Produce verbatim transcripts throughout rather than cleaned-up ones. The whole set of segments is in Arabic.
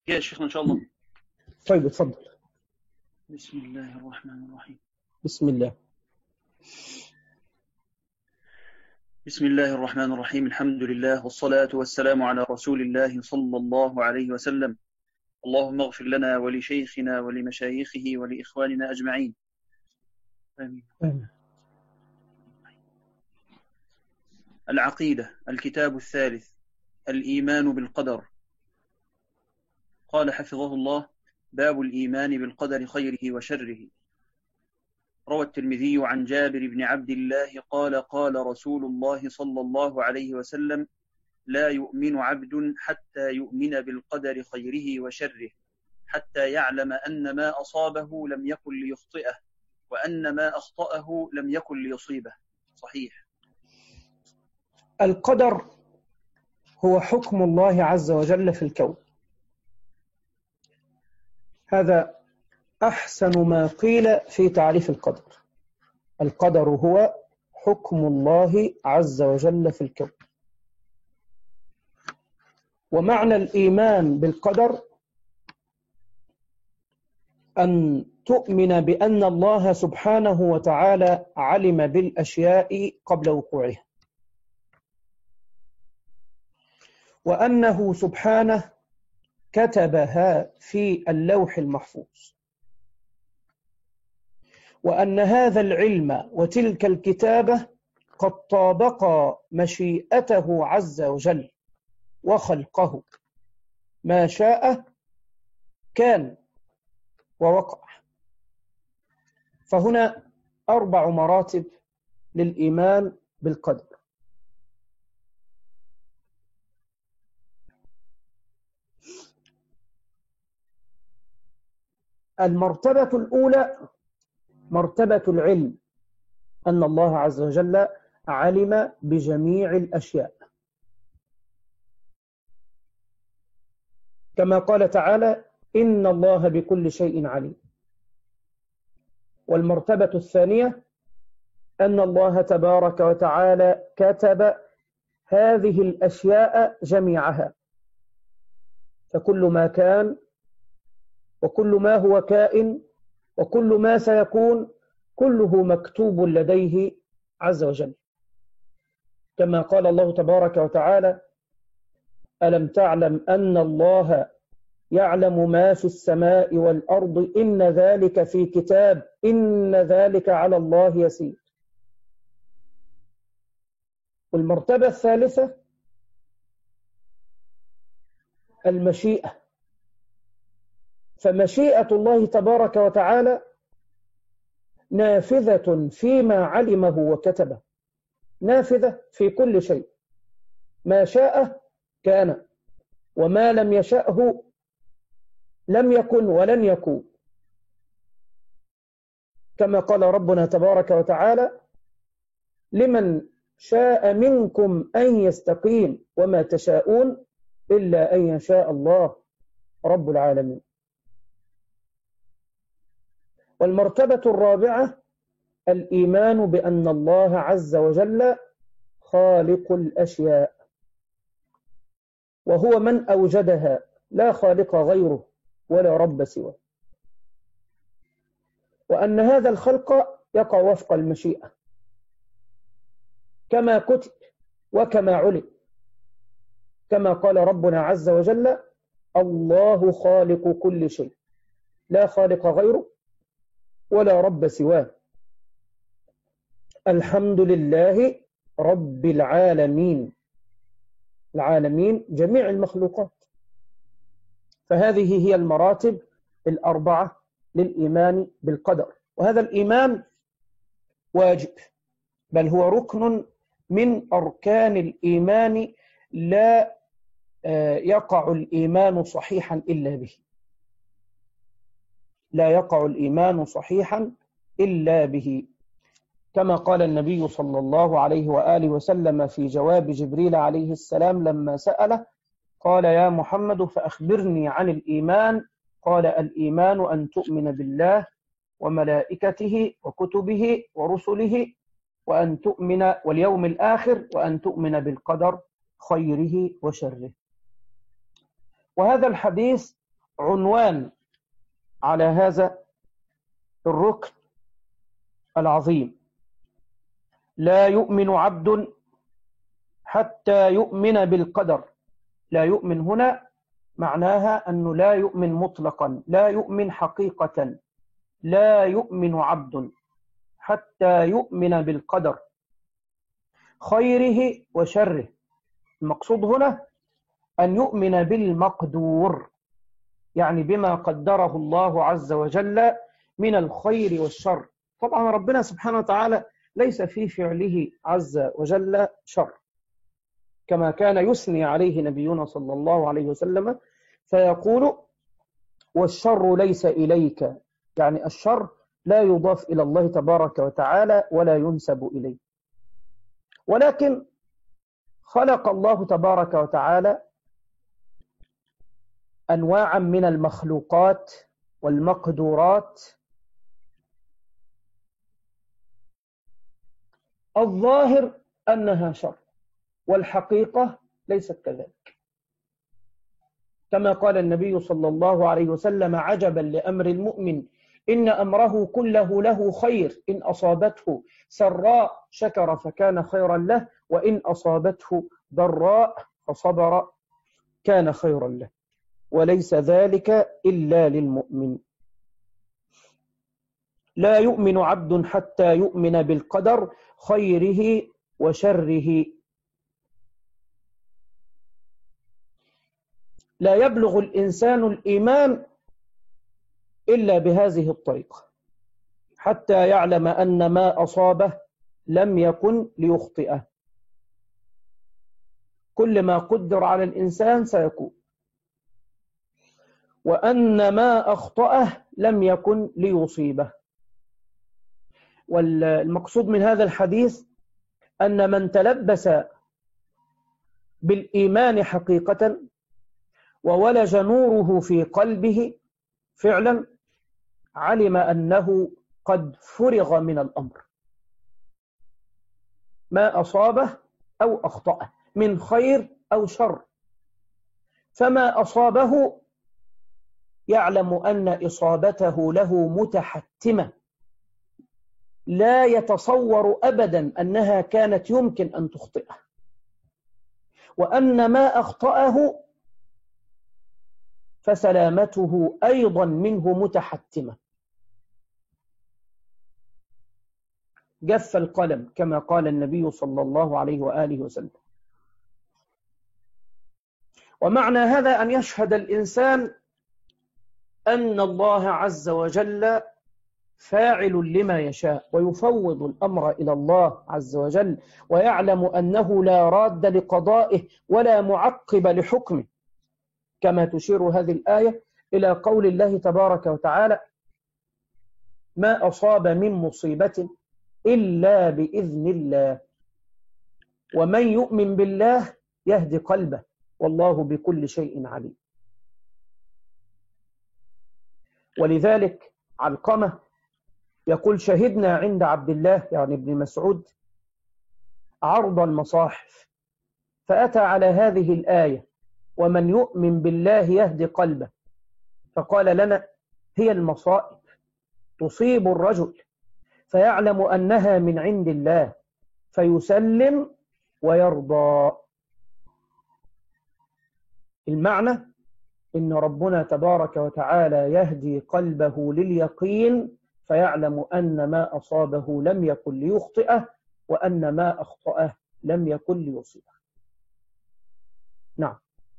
يا شيخنا إن شاء الله. طيب اتفضل. بسم الله الرحمن الرحيم. بسم الله. بسم الله الرحمن الرحيم. الحمد لله والصلاة والسلام على رسول الله صلى الله عليه وسلم. اللهم اغفر لنا ولشيخنا ولمشايخه ولإخواننا أجمعين. آمين. آمين. العقيدة، الكتاب الثالث، الإيمان بالقدر. قال حفظه الله: باب الإيمان بالقدر خيره وشره. روى الترمذي عن جابر بن عبد الله قال: قال رسول الله صلى الله عليه وسلم: لا يؤمن عبد حتى يؤمن بالقدر خيره وشره، حتى يعلم أن ما أصابه لم يكن ليخطئه، وأن ما أخطأه لم يكن ليصيبه. صحيح. القدر هو حكم الله عز وجل في الكون. هذا أحسن ما قيل في تعريف القدر. القدر هو حكم الله عز وجل في الكون. ومعنى الإيمان بالقدر أن تؤمن بأن الله سبحانه وتعالى علم بالأشياء قبل وقوعها، وأنه سبحانه كتبها في اللوح المحفوظ، وأن هذا العلم وتلك الكتابة قد طابقا مشيئته عز وجل وخلقه، ما شاء كان ووقع. فهنا أربع مراتب للإيمان بالقدر. المرتبة الأولى مرتبة العلم، أن الله عز وجل علم بجميع الأشياء، كما قال تعالى: إن الله بكل شيء عليم. والمرتبة الثانية أن الله تبارك وتعالى كتب هذه الأشياء جميعها، فكل ما كان وكل ما هو كائن وكل ما سيكون كله مكتوب لديه عز وجل، كما قال الله تبارك وتعالى: ألم تعلم أن الله يعلم ما في السماء والأرض إن ذلك في كتاب إن ذلك على الله يسير. والمرتبة الثالثة المشيئة، فمشيئة الله تبارك وتعالى نافذة فيما علمه وكتبه، نافذة في كل شيء، ما شاء كان وما لم يشأه لم يكن ولن يكون، كما قال ربنا تبارك وتعالى: لمن شاء منكم أن يستقيم وما تشاءون إلا أن يشاء الله رب العالمين. والمرتبة الرابعة الإيمان بأن الله عز وجل خالق الأشياء، وهو من أوجدها، لا خالق غيره ولا رب سواه، وأن هذا الخلق يقع وفق المشيئة كما كتب وكما علم، كما قال ربنا عز وجل: الله خالق كل شيء لا خالق غيره ولا رب سواه، الحمد لله رب العالمين. العالمين جميع المخلوقات. فهذه هي المراتب الأربعة للإيمان بالقدر. وهذا الإيمان واجب، بل هو ركن من أركان الإيمان، لا يقع الإيمان صحيحا إلا به، لا يقع الإيمان صحيحا إلا به، كما قال النبي صلى الله عليه وآله وسلم في جواب جبريل عليه السلام لما سأله، قال: يا محمد فأخبرني عن الإيمان. قال: الإيمان أن تؤمن بالله وملائكته وكتبه ورسله وأن تؤمن واليوم الآخر وأن تؤمن بالقدر خيره وشره. وهذا الحديث عنوان على هذا الركن العظيم. لا يؤمن عبد حتى يؤمن بالقدر. لا يؤمن هنا معناها أنه لا يؤمن مطلقا، لا يؤمن حقيقة. لا يؤمن عبد حتى يؤمن بالقدر خيره وشره. المقصود هنا أن يؤمن بالمقدور، يعني بما قدره الله عز وجل من الخير والشر. طبعا ربنا سبحانه وتعالى ليس في فعله عز وجل شر، كما كان يثني عليه نبينا صلى الله عليه وسلم فيقول: والشر ليس إليك، يعني الشر لا يضاف إلى الله تبارك وتعالى ولا ينسب إليه. ولكن خلق الله تبارك وتعالى أنواعا من المخلوقات والمقدورات الظاهر أنها شر، والحقيقة ليست كذلك. كما قال النبي صلى الله عليه وسلم: عجبا لأمر المؤمن إن أمره كله له خير، إن أصابته سراء شكر فكان خيرا له، وإن أصابته ضراء فصبر كان خيرا له، وليس ذلك إلا للمؤمن. لا يؤمن عبد حتى يؤمن بالقدر خيره وشره. لا يبلغ الإنسان الإيمان إلا بهذه الطريقة، حتى يعلم أن ما أصابه لم يكن ليخطئه. كل ما قدر على الإنسان سيكون، وأن ما أخطأه لم يكن ليصيبه. والمقصود من هذا الحديث أن من تلبس بالإيمان حقيقة وولج نوره في قلبه فعلا علم أنه قد فرغ من الأمر، ما أصابه أو أخطأه من خير أو شر، فما أصابه يعلم أن إصابته له متحتمة، لا يتصور أبدا أنها كانت يمكن أن تخطئه، وأن ما أخطأه فسلامته أيضا منه متحتمة. جف القلم كما قال النبي صلى الله عليه وآله وسلم. ومعنى هذا أن يشهد الإنسان أن الله عز وجل فاعل لما يشاء، ويفوض الأمر إلى الله عز وجل، ويعلم أنه لا راد لقضائه ولا معقب لحكمه، كما تشير هذه الآية إلى قول الله تبارك وتعالى: ما أصاب من مصيبة إلا بإذن الله، ومن يؤمن بالله يهدي قلبه، والله بكل شيء عليم. ولذلك علقمة يقول: شهدنا عند عبد الله يعني ابن مسعود عرض المصاحف، فأتى على هذه الآية: ومن يؤمن بالله يهدي قلبه، فقال لنا: هي المصائب تصيب الرجل فيعلم أنها من عند الله فيسلم ويرضى. المعنى إن ربنا تبارك وتعالى يهدي قلبه لليقين، فيعلم أن ما أصابه لم يكن ليخطئه، وأن ما أخطأه لم يكن ليصيبه. نعم.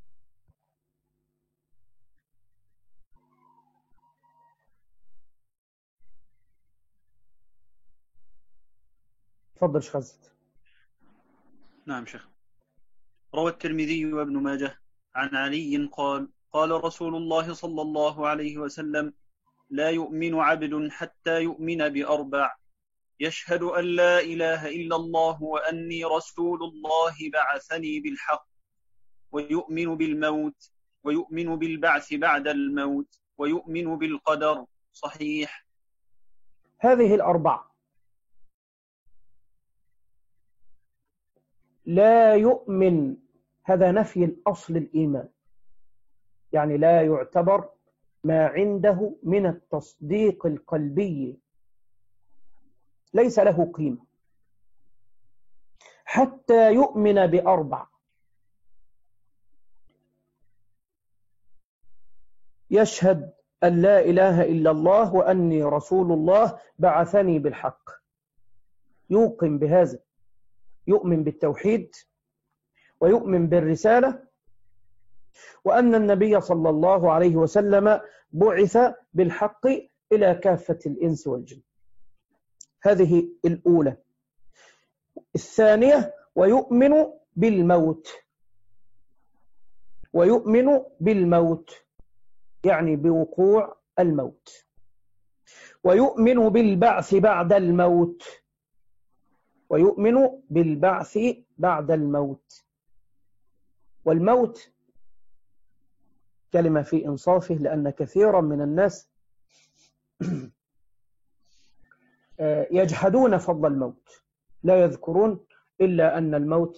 تفضل شيخ عزت. نعم شيخ. روى الترمذي وابن ماجه عن علي قال: قال رسول الله صلى الله عليه وسلم: لا يؤمن عبد حتى يؤمن بأربع: يشهد أن لا إله إلا الله وأني رسول الله بعثني بالحق، ويؤمن بالموت، ويؤمن بالبعث بعد الموت، ويؤمن بالقدر. صحيح. هذه الأربعة لا يؤمن، هذا نفي الأصل الإيمان، يعني لا يعتبر ما عنده من التصديق القلبي ليس له قيمة حتى يؤمن بأربع: يشهد أن لا إله إلا الله وأني رسول الله بعثني بالحق، يوقن بهذا، يؤمن بالتوحيد ويؤمن بالرسالة، وأن النبي صلى الله عليه وسلم بعث بالحق إلى كافة الإنس والجن. هذه الأولى. الثانية: ويؤمن بالموت. ويؤمن بالموت يعني بوقوع الموت. ويؤمن بالبعث بعد الموت. ويؤمن بالبعث بعد الموت. والموت كلمة في إنصافه، لأن كثيرا من الناس يجحدون فضل الموت، لا يذكرون إلا أن الموت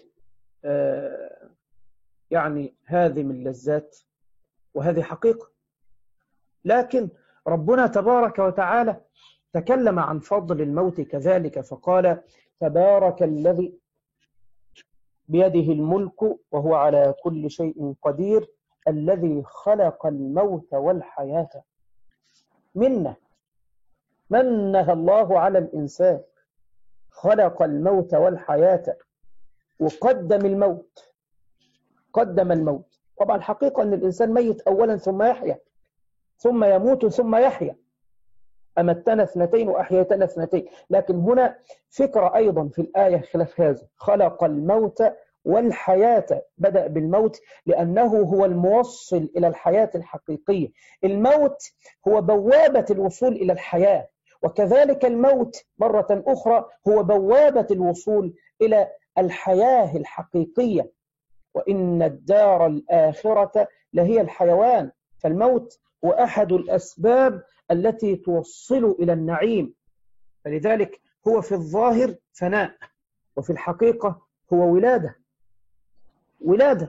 يعني هذه من اللذات، وهذه حقيقة. لكن ربنا تبارك وتعالى تكلم عن فضل الموت كذلك، فقال: تبارك الذي بيده الملك وهو على كل شيء قدير الذي خلق الموت والحياة. منه منها الله على الإنسان، خلق الموت والحياة وقدم الموت. قدم الموت. طبعا الحقيقة أن الإنسان ميت أولا ثم يحيا، ثم يموت ثم يحيا. أمتنا اثنتين وأحييتنا اثنتين. لكن هنا فكرة أيضا في الآية خلاف هذا: خلق الموت والحياة. بدأ بالموت لأنه هو الموصل إلى الحياة الحقيقية. الموت هو بوابة الوصول إلى الحياة، وكذلك الموت مرة أخرى هو بوابة الوصول إلى الحياة الحقيقية. وإن الدار الآخرة لهي الحيوان. فالموت هو أحد الأسباب التي توصل إلى النعيم. فلذلك هو في الظاهر فناء، وفي الحقيقة هو ولادة. ولادة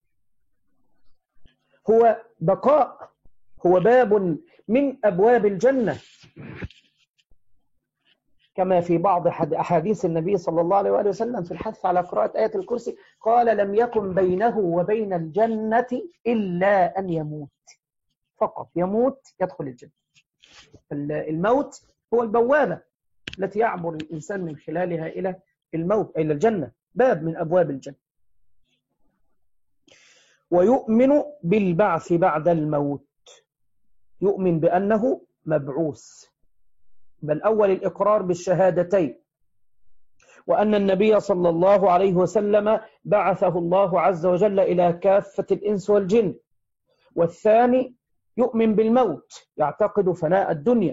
هو بقاء، هو باب من أبواب الجنة، كما في بعض أحاديث النبي صلى الله عليه وآله وسلم في الحث على قراءة آية الكرسي، قال: لم يكن بينه وبين الجنة إلا أن يموت. فقط يموت يدخل الجنة. الموت هو البوابة التي يعبر الإنسان من خلالها إلى الموت، إلى الجنة، باب من أبواب الجنة. ويؤمن بالبعث بعد الموت. يؤمن بأنه مبعوث. بل أول الإقرار بالشهادتين، وأن النبي صلى الله عليه وسلم بعثه الله عز وجل إلى كافة الإنس والجن. والثاني يؤمن بالموت، يعتقد فناء الدنيا،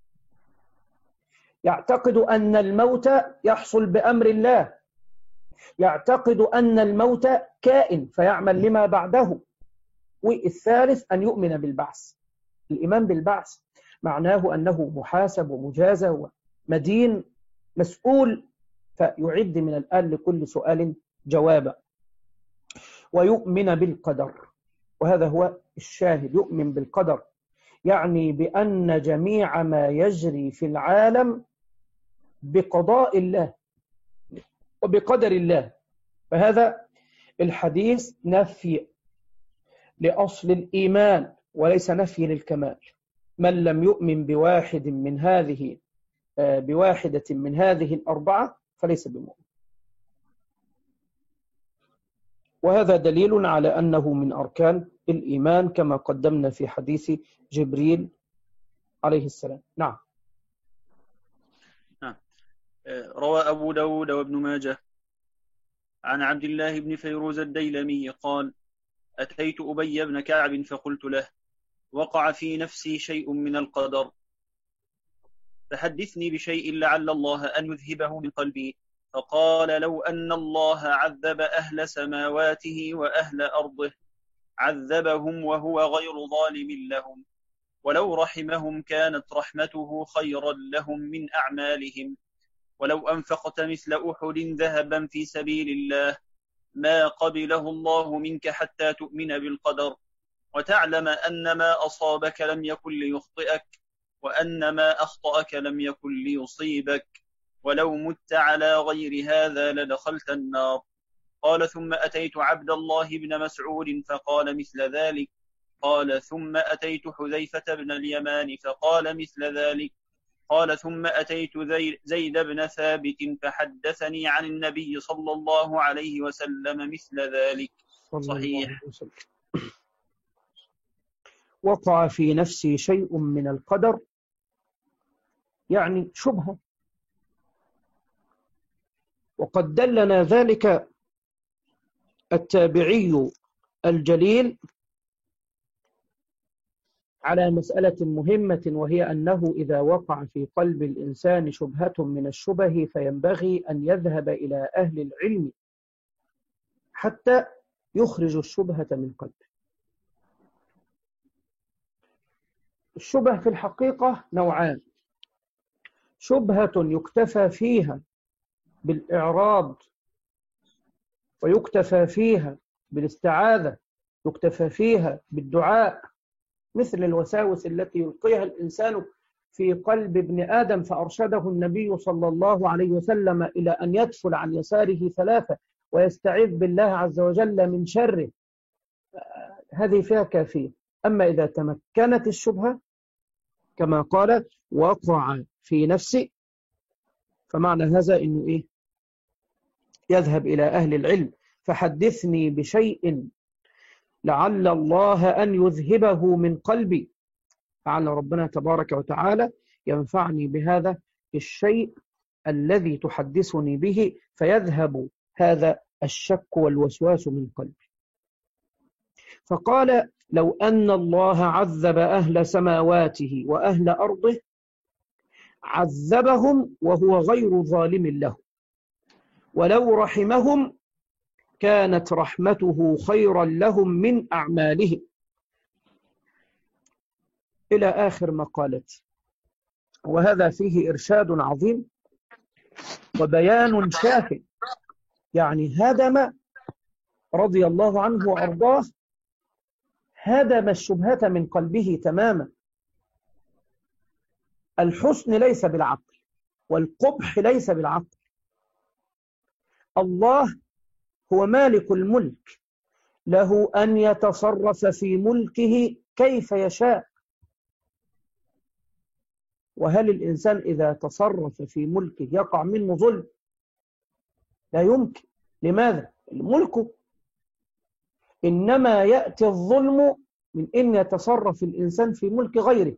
يعتقد أن الموت يحصل بأمر الله، يعتقد أن الموت كائن فيعمل لما بعده. والثالث أن يؤمن بالبعث. الإيمان بالبعث معناه أنه محاسب ومجازى ومدين مسؤول، فيعد من الآن لكل سؤال جوابا. ويؤمن بالقدر، وهذا هو الشاهد. يؤمن بالقدر يعني بأن جميع ما يجري في العالم بقضاء الله وبقدر الله. فهذا الحديث نفي لأصل الإيمان وليس نفي للكمال. من لم يؤمن بواحد من هذه بواحدة من هذه الأربعة فليس بمؤمن. وهذا دليل على أنه من أركان الإيمان كما قدمنا في حديث جبريل عليه السلام. نعم. نعم. روى أبو داود وابن ماجه عن عبد الله بن فيروز الديلمي قال: أتيت أبي بن كعب فقلت له: وقع في نفسي شيء من القدر، فحدثني بشيء لعل الله أن يذهبه من قلبي. فقال: لو أن الله عذب أهل سماواته وأهل أرضه عذبهم وهو غير ظالم لهم، ولو رحمهم كانت رحمته خيرا لهم من أعمالهم، ولو أنفقت مثل أحد ذهبا في سبيل الله ما قبله الله منك حتى تؤمن بالقدر، وتعلم أن ما أصابك لم يكن ليخطئك، وأن ما أخطأك لم يكن ليصيبك، ولو مت على غير هذا لدخلت النار. قال ثم أتيت عبد الله بن مسعود فقال مثل ذلك. قال ثم أتيت حذيفة بن اليمان فقال مثل ذلك. قال ثم أتيت زيد بن ثابت فحدثني عن النبي صلى الله عليه وسلم مثل ذلك. صحيح. وقع في نفسي شيء من القدر، يعني شبهة، وقد دلنا ذلك التابعي الجليل على مسألة مهمة، وهي أنه إذا وقع في قلب الإنسان شبهة من الشبه فينبغي أن يذهب إلى أهل العلم حتى يخرج الشبهة من قلبه. الشبه في الحقيقة نوعان: شبهة يكتفى فيها بالإعراض ويكتفى فيها بالاستعاذة، يكتفى فيها بالدعاء، مثل الوساوس التي يلقيها الإنسان في قلب ابن آدم فأرشده النبي صلى الله عليه وسلم إلى أن يدفل عن يساره ثلاثة ويستعيذ بالله عز وجل من شره، هذه فيها كافية. أما إذا تمكنت الشبهة كما قال وقع في نفسي، فمعنى هذا إنه إيه؟ يذهب إلى أهل العلم فحدثني بشيء لعل الله أن يذهبه من قلبي، لعل ربنا تبارك وتعالى ينفعني بهذا الشيء الذي تحدثني به فيذهب هذا الشك والوسواس من قلبي. فقال لو أن الله عذب أهل سماواته وأهل أرضه عذبهم وهو غير ظالم له، ولو رحمهم كانت رحمته خيرا لهم من أعمالهم، إلى آخر مقالته. وهذا فيه إرشاد عظيم وبيان شاف، يعني هدم رضي الله عنه وأرضاه، هدم الشبهة من قلبه تماما. الحسن ليس بالعقل والقبح ليس بالعقل. الله هو مالك الملك، له أن يتصرف في ملكه كيف يشاء. وهل الإنسان إذا تصرف في ملكه يقع منه ظلم؟ لا يمكن. لماذا؟ ملكه. إنما يأتي الظلم من أن يتصرف الإنسان في ملك غيره.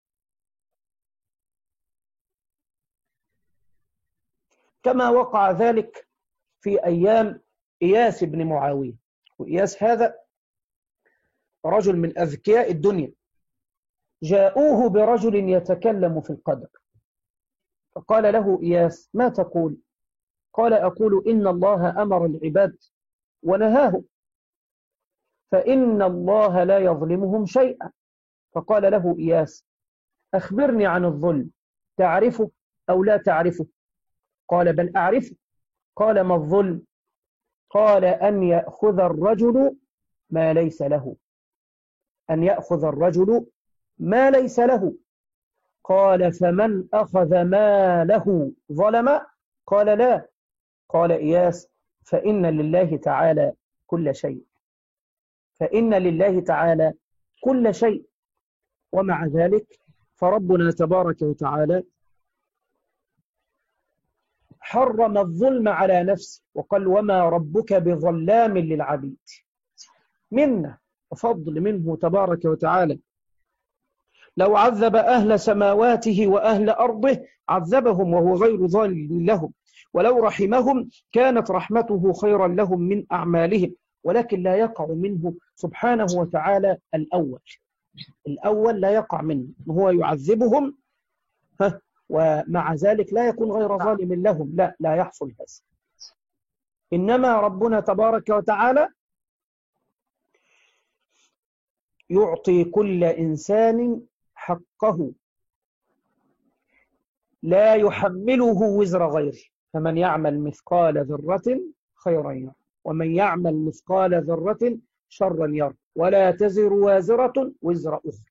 كما وقع ذلك في أيام إياس بن معاوية. وإياس هذا رجل من أذكياء الدنيا، جاءوه برجل يتكلم في القدر، فقال له إياس ما تقول؟ قال أقول إن الله أمر العباد ونهاهم، فإن الله لا يظلمهم شيئا. فقال له إياس أخبرني عن الظلم، تعرفه أو لا تعرفه؟ قال بل أعرفه. قال ما الظلم؟ قال أن يأخذ الرجل ما ليس له، أن يأخذ الرجل ما ليس له. قال فمن أخذ ما له ظلم؟ قال لا. قال إياس فإن لله تعالى كل شيء، فإن لله تعالى كل شيء. ومع ذلك فربنا تبارك وتعالى حرم الظلم على نفسه وقال وما ربك بظلام للعبيد، منه وفضل منه تبارك وتعالى. لو عذب أهل سماواته وأهل أرضه عذبهم وهو غير ظالم لهم، ولو رحمهم كانت رحمته خيرا لهم من أعمالهم، ولكن لا يقع منه سبحانه وتعالى الأول. الأول لا يقع منه، هو يعذبهم ها ومع ذلك لا يكون غير ظالم لهم، لا لا يحصل هذا. إنما ربنا تبارك وتعالى يعطي كل إنسان حقه، لا يحمله وزر غيره. فمن يعمل مثقال ذرة خيرا يره، ومن يعمل مثقال ذرة شرا يره. ولا تزر وازرة وزر أخرى.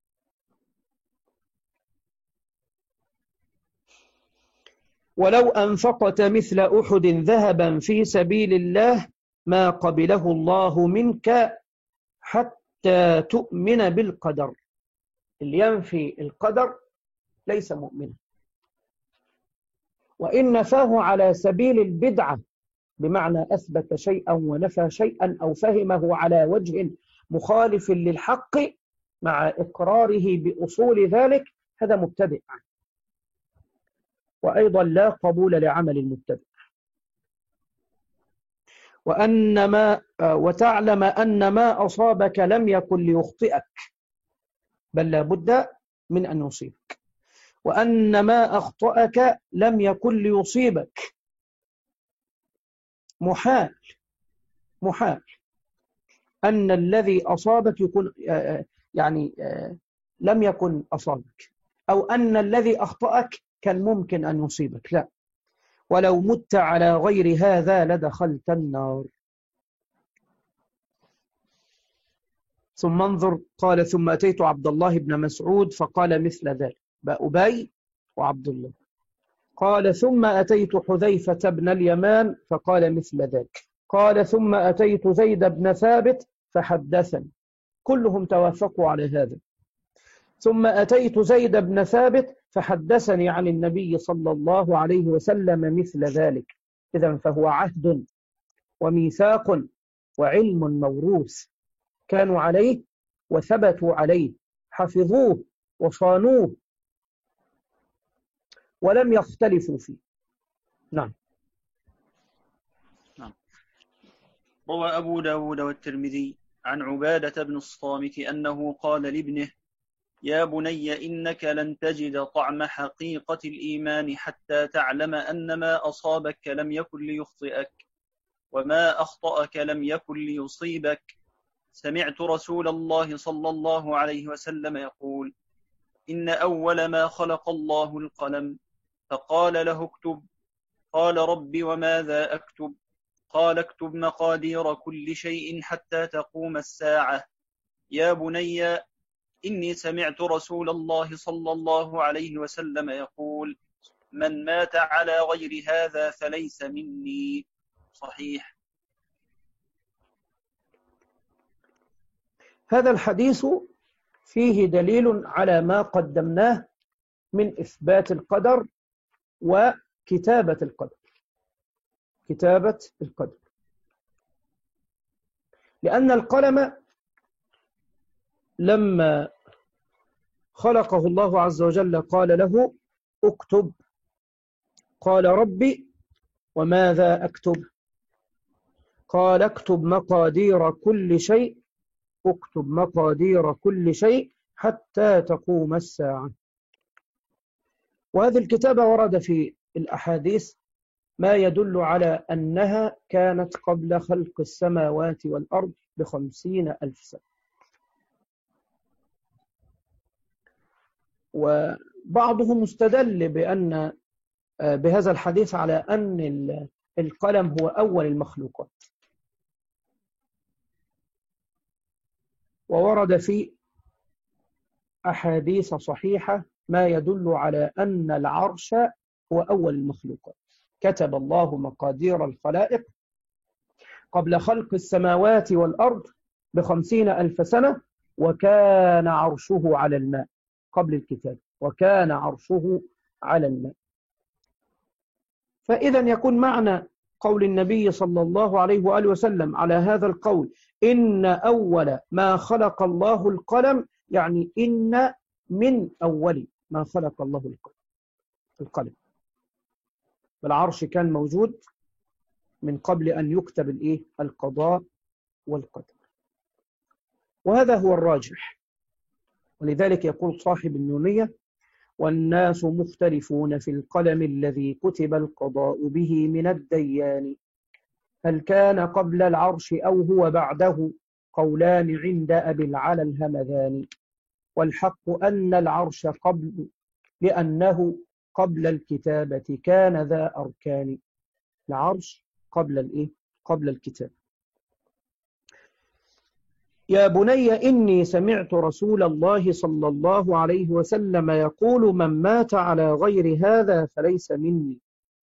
ولو أنفقت مثل أحد ذهبا في سبيل الله ما قبله الله منك حتى تؤمن بالقدر. اللي ينفي القدر ليس مؤمنا، وإن نفاه على سبيل البدعة بمعنى أثبت شيئا ونفى شيئا أو فهمه على وجه مخالف للحق مع إقراره بأصول ذلك، هذا مبتدئ، وأيضا لا قبول لعمل المبتدئ. وأن ما وتعلم أن ما أصابك لم يكن ليخطئك، بل لا بد من أن يصيبك، وأن ما أخطأك لم يكن ليصيبك. محال محال أن الذي أصابك يكون يعني لم يكن أصابك، أو أن الذي أخطأك كان ممكن أن يصيبك، لا. ولو مت على غير هذا لدخلت النار. ثم انظر، قال ثم أتيت عبد الله بن مسعود فقال مثل ذلك، أبي وعبد الله. قال ثم أتيت حذيفة بن اليمان فقال مثل ذلك. قال ثم أتيت زيد بن ثابت فحدثني. كلهم توافقوا على هذا. ثم أتيت زيد بن ثابت فحدثني عن النبي صلى الله عليه وسلم مثل ذلك. إذن فهو عهد وميثاق وعلم موروث كانوا عليه وثبتوا عليه، حفظوه وصانوه ولم يختلفوا فيه. نعم. نعم. روى أبو داود والترمذي عن عبادة بن الصامت أنه قال لابنه: يا بني إنك لن تجد طعم حقيقة الإيمان حتى تعلم أن ما أصابك لم يكن ليخطئك وما أخطأك لم يكن ليصيبك. سمعت رسول الله صلى الله عليه وسلم يقول: إن أول ما خلق الله القلم، فقال له اكتب. قال رب وماذا أكتب؟ قال اكتب مقادير كل شيء حتى تقوم الساعة. يا بني إني سمعت رسول الله صلى الله عليه وسلم يقول: من مات على غير هذا فليس مني. صحيح. هذا الحديث فيه دليل على ما قدمناه من إثبات القدر وكتابة القدر. كتابة القدر، لأن القلم لما خلقه الله عز وجل قال له اكتب. قال ربي وماذا أكتب؟ قال اكتب مقادير كل شيء. اكتب مقادير كل شيء حتى تقوم الساعة. وهذه الكتابة ورد في الأحاديث ما يدل على أنها كانت قبل خلق السماوات والأرض بخمسين ألف سنة. وبعضهم استدل بأن بهذا الحديث على أن القلم هو أول المخلوقات. وورد في أحاديث صحيحة ما يدل على أن العرش هو أول المخلوقات. كتب الله مقادير الخلائق قبل خلق السماوات والأرض بخمسين ألف سنة، وكان عرشه على الماء. قبل الكتاب وكان عرشه على الماء. فإذا يكون معنى قول النبي صلى الله عليه وآله وسلم على هذا القول إن أول ما خلق الله القلم، يعني إن من أول ما خلق الله القلم. العرش كان موجود من قبل أن يكتب الإيه؟ القضاء والقدر. وهذا هو الراجح. ولذلك يقول صاحب النونية: والناس مختلفون في القلم الذي كتب القضاء به من الديان، هل كان قبل العرش أو هو بعده؟ قولان عند أبي العلا الهمذان. والحق أن العرش قبل، لأنه قبل الكتابة كان ذا أركان. العرش قبل الإيه؟ قبل الكتاب. يا بني إني سمعت رسول الله صلى الله عليه وسلم يقول من مات على غير هذا فليس مني.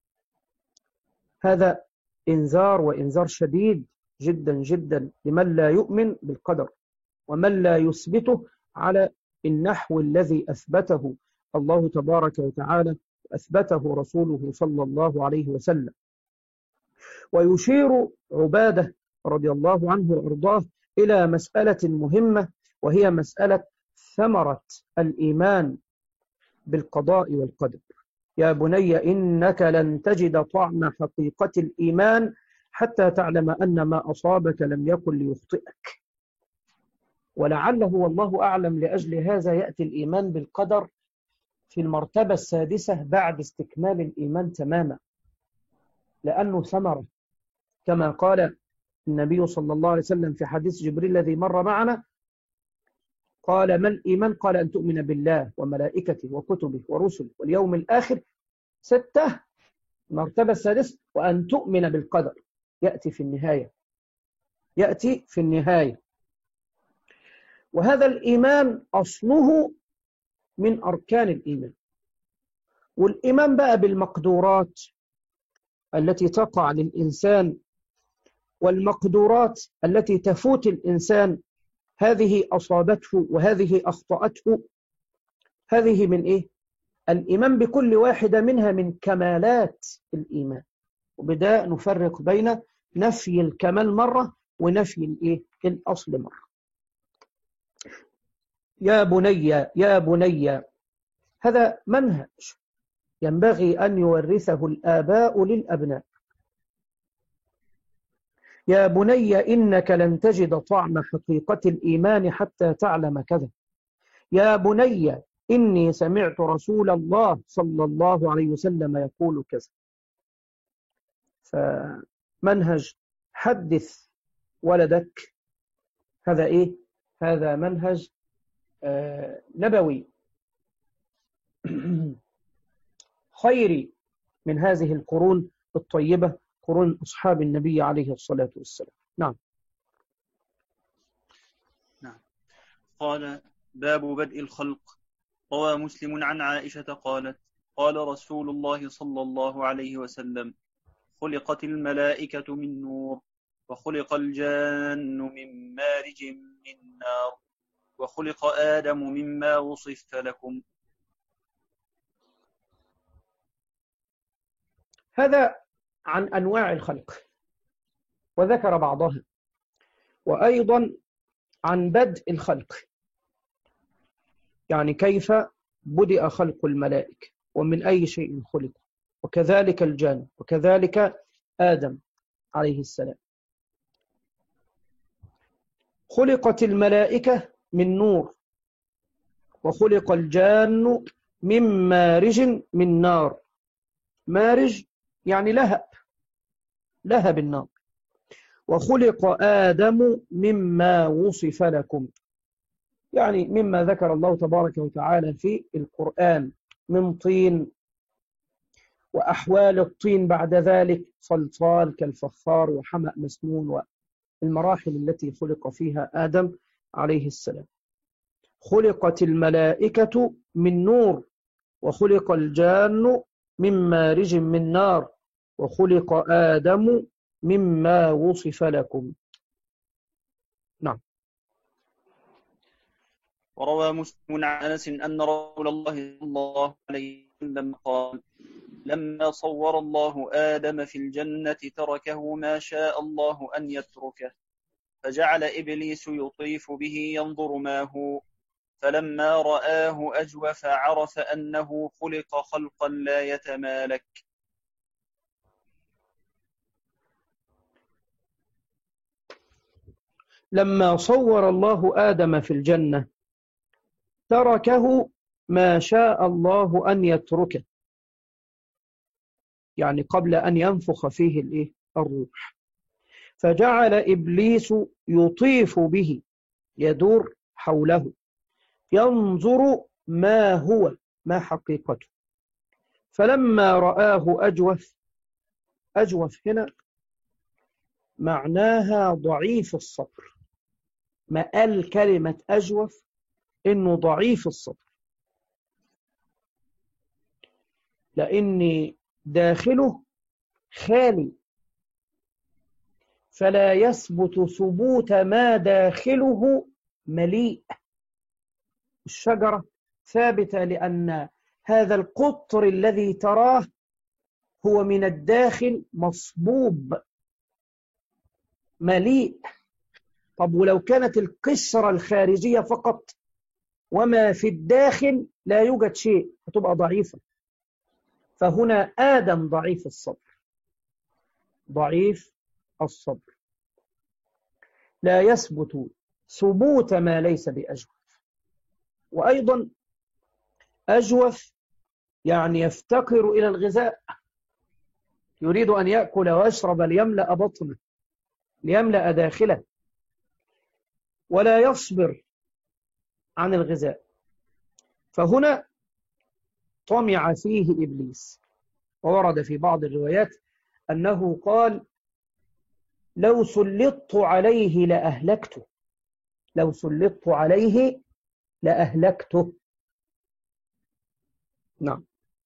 هذا إنذار، وإنذار شديد جدا جدا لمن لا يؤمن بالقدر ومن لا يثبته على النحو الذي أثبته الله تبارك وتعالى أثبته رسوله صلى الله عليه وسلم. ويشير عبادة رضي الله عنه وأرضاه إلى مسألة مهمة، وهي مسألة ثمرة الإيمان بالقضاء والقدر. يا بني إنك لن تجد طعم حقيقة الإيمان حتى تعلم أن ما أصابك لم يكن ليخطئك. ولعله والله أعلم لأجل هذا يأتي الإيمان بالقدر في المرتبة السادسة بعد استكمال الإيمان تماما، لأنه ثمرة، كما قال النبي صلى الله عليه وسلم في حديث جبريل الذي مر معنا، قال ما الإيمان؟ قال أن تؤمن بالله وملائكته وكتبه ورسله واليوم الآخر. ستة، المرتبة السادسة، وأن تؤمن بالقدر، يأتي في النهاية، يأتي في النهاية. وهذا الإيمان أصله من أركان الإيمان. والإيمان بقى بالمقدورات التي تقع للإنسان والمقدورات التي تفوت الإنسان، هذه أصابته وهذه أخطأته، هذه من إيه؟ الإيمان بكل واحدة منها من كمالات الإيمان. وبدأ نفرق بين نفي الكمال مرة ونفي الإيه؟ الأصل مرة. يا بني يا بني، هذا منهج ينبغي أن يورثه الآباء للأبناء. يا بني إنك لن تجد طعم حقيقة الإيمان حتى تعلم كذا. يا بني إني سمعت رسول الله صلى الله عليه وسلم يقول كذا. فمنهج حدث ولدك، هذا إيه؟ هذا منهج آه نبوي خيري من هذه القرون الطيبة، قرون أصحاب النبي عليه الصلاة والسلام. نعم. نعم. قال باب بدء الخلق. روى مسلم عن عائشة قالت قال رسول الله صلى الله عليه وسلم خلقت الملائكة من نور، وخلق الجان من مارج من نار، وخلق آدم مما وصف لكم. هذا عن أنواع الخلق وذكر بعضها، وأيضا عن بدء الخلق، يعني كيف بدأ خلق الملائكة ومن أي شيء خلق، وكذلك الجان، وكذلك آدم عليه السلام. خلقت الملائكة من نور، وخلق الجان من مارج من نار. مارج يعني لهب، لهب النار. وخلق آدم مما وصف لكم، يعني مما ذكر الله تبارك وتعالى في القرآن من طين، وأحوال الطين بعد ذلك صلصال كالفخار وحمأ مسنون، والمراحل التي خلق فيها آدم عليه السلام. خلقت الملائكة من نور، وخلق الجان من مارج من نار، وخلق آدم مما وصف لكم. نعم. وروى مسلم عن أنس أن رسول الله صلى الله عليه وسلم قال لما صور الله آدم في الجنة تركه ما شاء الله أن يتركه، فجعل إبليس يطيف به ينظر ما هو، فلما رآه أجوف عرف أنه خلق خلقا لا يتمالك. لما صور الله آدم في الجنة تركه ما شاء الله أن يتركه، يعني قبل أن ينفخ فيه الإيه؟ الروح. فجعل إبليس يطيف به، يدور حوله، ينظر ما هو، ما حقيقته. فلما رآه أجوف، أجوف هنا معناها ضعيف الصبر، ما قال كلمة أجوف إنه ضعيف الصدر، لأن داخله خالي، فلا يثبت ثبوت ما داخله مليء. الشجرة ثابتة لأن هذا القطر الذي تراه هو من الداخل مصبوب مليء. طب ولو كانت القشرة الخارجية فقط وما في الداخل لا يوجد شيء فتبقى ضعيفة. فهنا آدم ضعيف الصدر، ضعيف الصدر لا يثبت ثبوت ما ليس بأجوف. وأيضا أجوف يعني يفتقر إلى الغذاء، يريد أن يأكل ويشرب ليملأ بطنه ليملأ داخله، ولا يصبر عن الغذاء. فهنا طمع فيه إبليس. وورد في بعض الروايات أنه قال: لو سلطت عليه لأهلكته، لو سلطت عليه لأهلكته. نعم.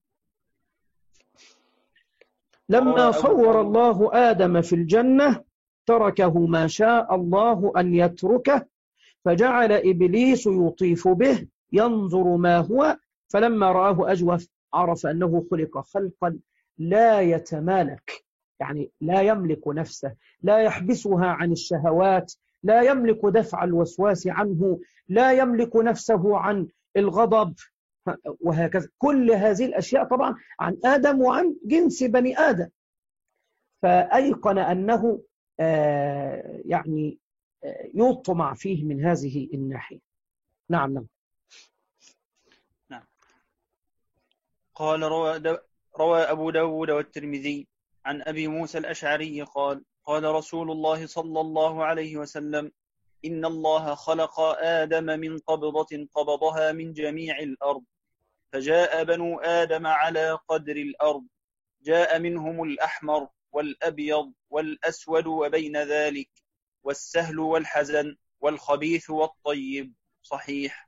لما صور الله آدم في الجنة تركه ما شاء الله أن يتركه، فجعل إبليس يطيف به ينظر ما هو، فلما رآه أجوف عرف أنه خلق خلقا لا يتمالك، يعني لا يملك نفسه، لا يحبسها عن الشهوات، لا يملك دفع الوسواس عنه، لا يملك نفسه عن الغضب، وهكذا. كل هذه الأشياء طبعا عن آدم وعن جنس بني آدم. فأيقن أنه آه يعني آه يطمع فيه من هذه الناحية. نعم نعم. نعم. قال روى, دو روى أبو داود والترمذي عن أبي موسى الأشعري قال: قال رسول الله صلى الله عليه وسلم: إن الله خلق آدم من قبضة قبضها من جميع الأرض، فجاء بنو آدم على قدر الأرض، جاء منهم الأحمر والأبيض والأسود وبين ذلك، والسهل والحزن والخبيث والطيب. صحيح.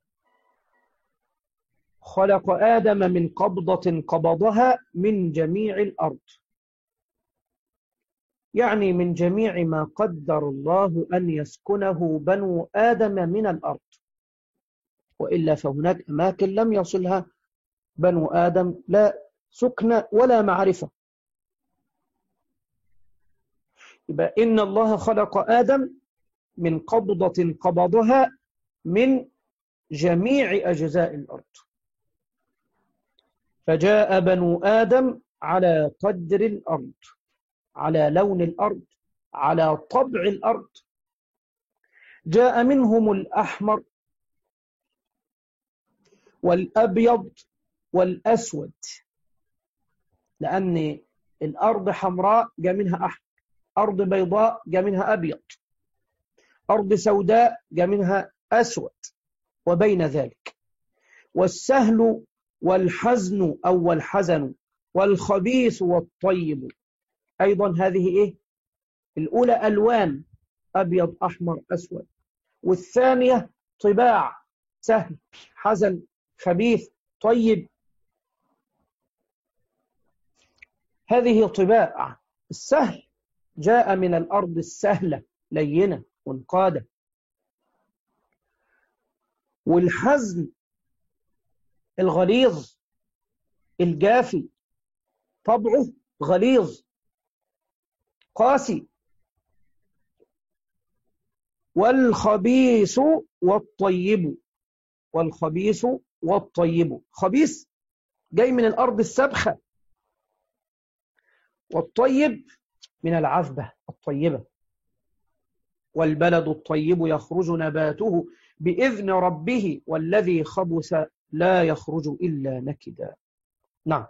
خلق آدم من قبضة قبضها من جميع الأرض، يعني من جميع ما قدر الله أن يسكنه بنو آدم من الأرض، وإلا فهناك أماكن لم يصلها بنو آدم لا سكن ولا معرفة. يبقى إن الله خلق آدم من قبضة قبضها من جميع أجزاء الأرض، فجاء بنو آدم على قدر الأرض، على لون الأرض، على طبع الأرض. جاء منهم الأحمر والأبيض والأسود، لأن الأرض حمراء جاء منها أحمر، أرض بيضاء جاء منها أبيض، أرض سوداء جاء منها أسود، وبين ذلك. والسهل والحزن أو الحزن والخبيث والطيب أيضا هذه إيه؟ الأولى ألوان أبيض أحمر أسود، والثانية طباع سهل حزن خبيث طيب. هذه طباع. السهل جاء من الأرض السهلة لينة منقادة، والحزن الغليظ الجافي طبعه غليظ قاسي. والخبيث والطيب، والخبيث والطيب، خبيث جاي من الأرض السبخة، والطيب من العذبة الطيبة. والبلد الطيب يخرج نباته بإذن ربه والذي خبث لا يخرج إلا نكدا. نعم.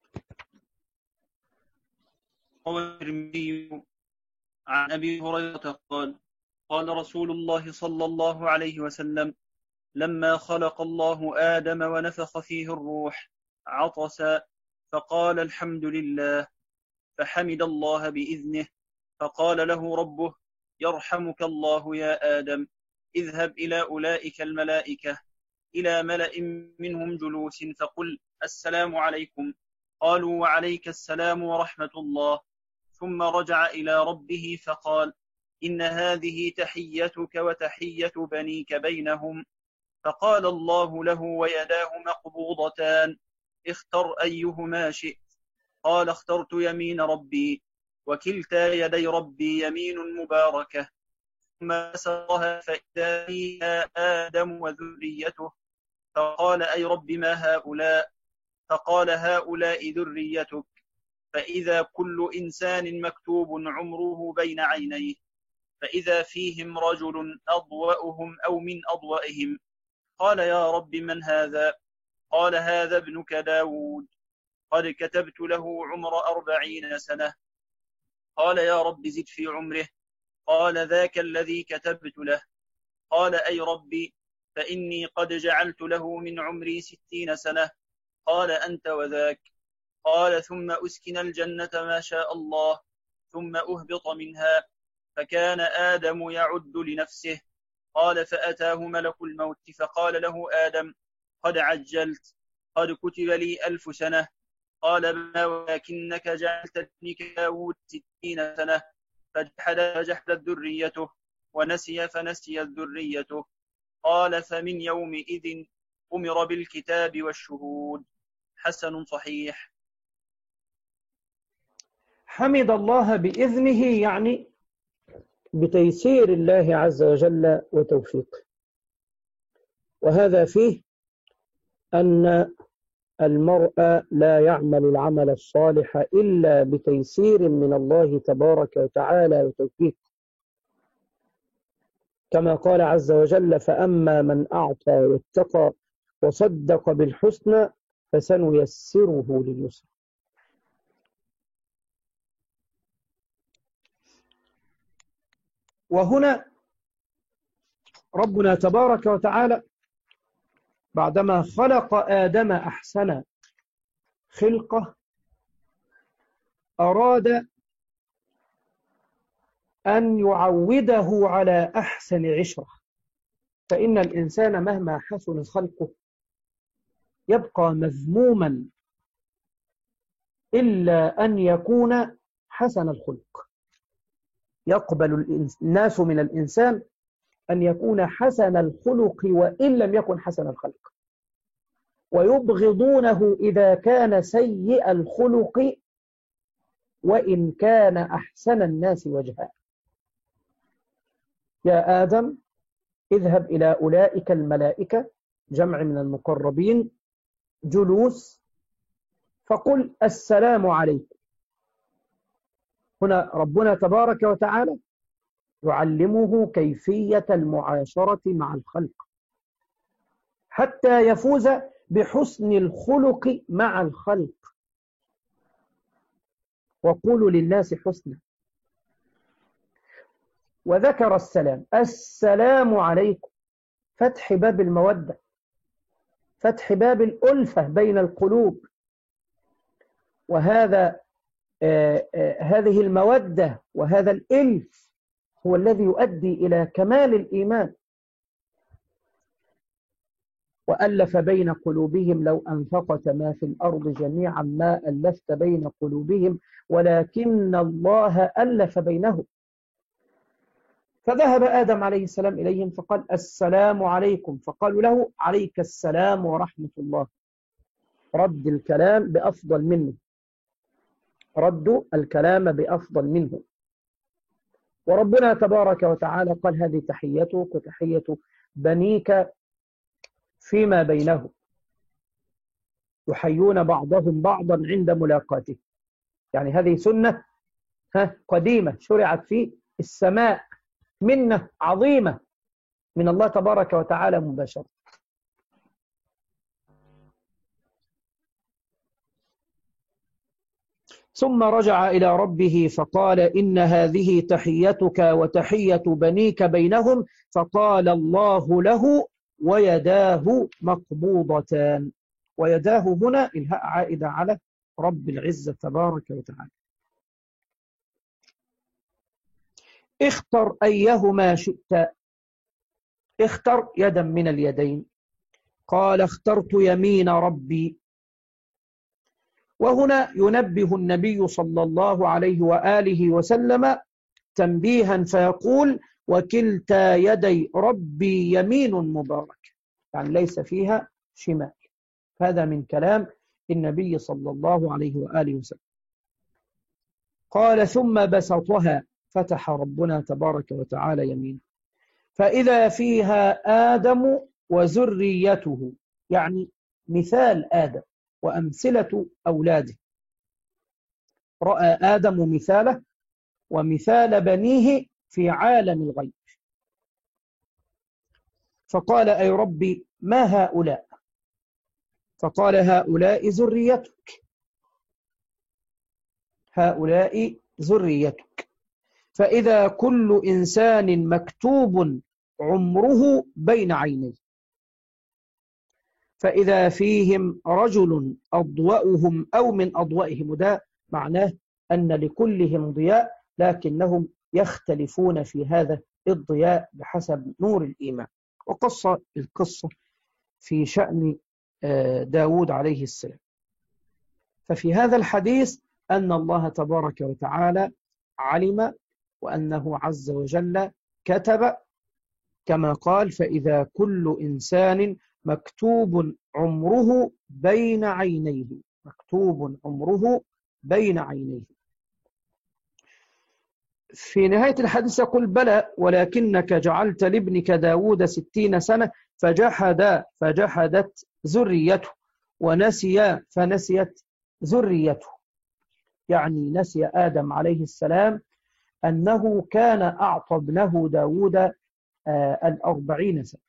روى الترمذي عن أبي هريرة قال: قال رسول الله صلى الله عليه وسلم: لما خلق الله آدم ونفخ فيه الروح عطس فقال: الحمد لله، فحمد الله بإذنه، فقال له ربه: يرحمك الله يا آدم، اذهب إلى أولئك الملائكة إلى ملأ منهم جلوس فقل السلام عليكم. قالوا وعليك السلام ورحمة الله. ثم رجع إلى ربه فقال إن هذه تحيتك وتحية بنيك بينهم. فقال الله له ويداه مقبوضتان اختر أيهما شئت. قال اخترت يمين ربي، وكلتا يدي ربي يمين مباركة. ثم سرها فإذا فيها آدم وذريته. فقال أي رب ما هؤلاء؟ فقال هؤلاء ذريتك. فإذا كل إنسان مكتوب عمره بين عينيه، فإذا فيهم رجل أضوأهم أو من أضوئهم. قال يا رب من هذا؟ قال هذا ابنك داود، قد كتبت له عمر أربعين سنة. قال يا رب زد في عمره. قال ذاك الذي كتبت له. قال أي ربي فإني قد جعلت له من عمري ستين سنة. قال أنت وذاك. قال ثم أسكن الجنة ما شاء الله، ثم أهبط منها. فكان آدم يعد لنفسه. قال فأتاه ملك الموت فقال له آدم قد عجلت، قد كتب لي ألف سنة. قال ما ولكنك جعلت ابنك داود ستين سنة. فجحد فجحدت ذريته، ونسي فنسيت ذريته. قال فمن يومئذ أمر بالكتاب والشهود. حسن صحيح. حمد الله بإذنه يعني بتيسير الله عز وجل وتوفيقه، وهذا فيه أن المرء لا يعمل العمل الصالح إلا بتيسير من الله تبارك وتعالى وتوفيقه، كما قال عز وجل فأما من أعطى واتقى وصدق بالحسنى فسنيسره لليسر. وهنا ربنا تبارك وتعالى بعدما خلق آدم أحسن خلقه أراد أن يعوده على أحسن عشرة، فإن الإنسان مهما حسن خلقه يبقى مذموما إلا أن يكون حسن الخلق. يقبل الناس من الإنسان أن يكون حسن الخلق وإن لم يكن حسن الخلق، ويبغضونه إذا كان سيء الخلق وإن كان أحسن الناس وجها. يا آدم اذهب إلى أولئك الملائكة، جمع من المقربين، جلوس، فقل السلام عليكم. هنا ربنا تبارك وتعالى يعلمه كيفية المعاشرة مع الخلق حتى يفوز بحسن الخلق مع الخلق. وقولوا للناس حسنا. وذكر السلام، السلام عليكم، فتح باب المودة، فتح باب الألفة بين القلوب. وهذا آه آه هذه المودة وهذا الإلف هو الذي يؤدي إلى كمال الإيمان. وألف بين قلوبهم لو أنفقت ما في الأرض جميعا ما ألفت بين قلوبهم ولكن الله ألف بينهم. فذهب آدم عليه السلام إليهم فقال السلام عليكم، فقالوا له عليك السلام ورحمة الله. رد الكلام بأفضل منه، ردوا الكلام بأفضل منه. وربنا تبارك وتعالى قال هذه تحيتك وتحية بنيك فيما بينهم، يحيون بعضهم بعضا عند ملاقاته. يعني هذه سنة قديمة شرعت في السماء، منة عظيمة من الله تبارك وتعالى مباشرة. ثم رجع إلى ربه فقال إن هذه تحيتك وتحية بنيك بينهم. فقال الله له ويداه مقبوضتان. ويداه هنا الهاء عائدة على رب العزة تبارك وتعالى. اختر أيهما شئت. اختر يدا من اليدين. قال اخترت يمين ربي. وهنا ينبه النبي صلى الله عليه وآله وسلم تنبيها فيقول وكلتا يدي ربي يمين مبارك، يعني ليس فيها شمال. هذا من كلام النبي صلى الله عليه وآله وسلم. قال ثم بسطها، فتح ربنا تبارك وتعالى يمين، فإذا فيها آدم وذريته، يعني مثال آدم وأمثلة أولاده. رأى آدم مثاله ومثال بنيه في عالم الغيب، فقال أي ربي ما هؤلاء؟ فقال هؤلاء ذريتك، هؤلاء ذريتك. فإذا كل إنسان مكتوب عمره بين عينيه، فإذا فيهم رجل أضوأهم أو من أضوئهم، وده معناه أن لكلهم ضياء لكنهم يختلفون في هذا الضياء بحسب نور الإيمان. وقص القصة في شأن داود عليه السلام. ففي هذا الحديث أن الله تبارك وتعالى علم وأنه عز وجل كتب، كما قال فإذا كل إنسان مكتوب عمره بين عينيه، مكتوب عمره بين عينيه. في نهاية الحديث يقول بلى ولكنك جعلت لابنك داود ستين سنة فجحد فجحدت ذريته ونسي فنسيت ذريته، يعني نسي آدم عليه السلام أنه كان أعطى ابنه داود آه الأربعين سنة.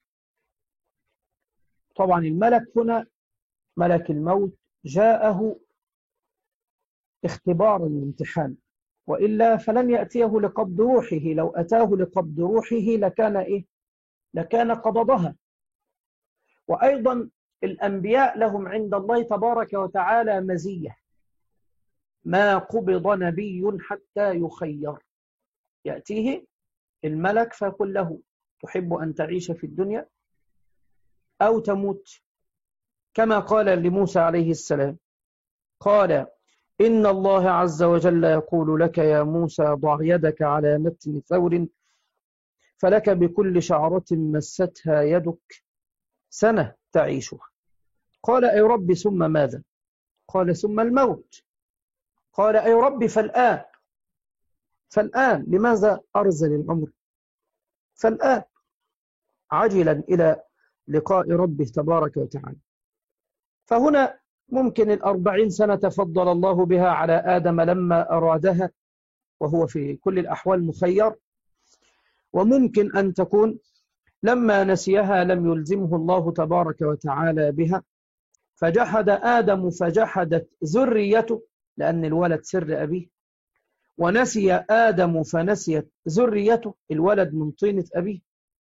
طبعا الملك هنا ملك الموت جاءه اختبارا وامتحانا، وإلا فلن يأتيه لقبض روحه. لو أتاه لقبض روحه لكان إيه؟ لكان قبضها. وأيضا الأنبياء لهم عند الله تبارك وتعالى مزية، ما قبض نبي حتى يخير. يأتيه الملك فيقول له تحب أن تعيش في الدنيا أو تموت؟ كما قال لموسى عليه السلام، قال إن الله عز وجل يقول لك يا موسى ضع يدك على متن ثور فلك بكل شعرة مستها يدك سنة تعيشها. قال أي رب ثم ماذا؟ قال ثم الموت. قال أي رب فالآن؟ فالآن لماذا أرزل العمر؟ فالآن عجلا إلى لقاء ربه تبارك وتعالى. فهنا ممكن الأربعين سنة تفضل الله بها على آدم لما أرادها وهو في كل الأحوال مخير، وممكن أن تكون لما نسيها لم يلزمه الله تبارك وتعالى بها، فجحد آدم فجحدت ذريته لأن الولد سر أبيه، ونسي آدم فنسيت ذريته الولد من طينة أبيه.